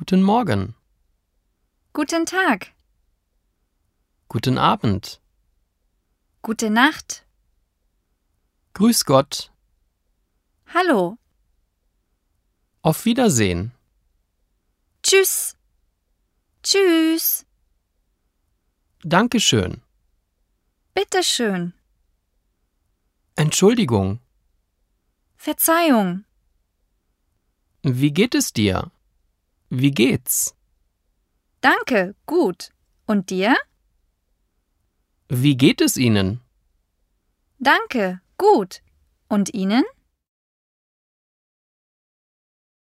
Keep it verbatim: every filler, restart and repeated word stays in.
Guten Morgen. Guten Tag. Guten Abend. Gute Nacht. Grüß Gott. Hallo. Auf Wiedersehen. Tschüss. Tschüss. Dankeschön. Bitteschön. Entschuldigung. Verzeihung. Wie geht es dir? Wie geht's? Danke, gut. Und dir? Wie geht es Ihnen? Danke, gut. Und Ihnen?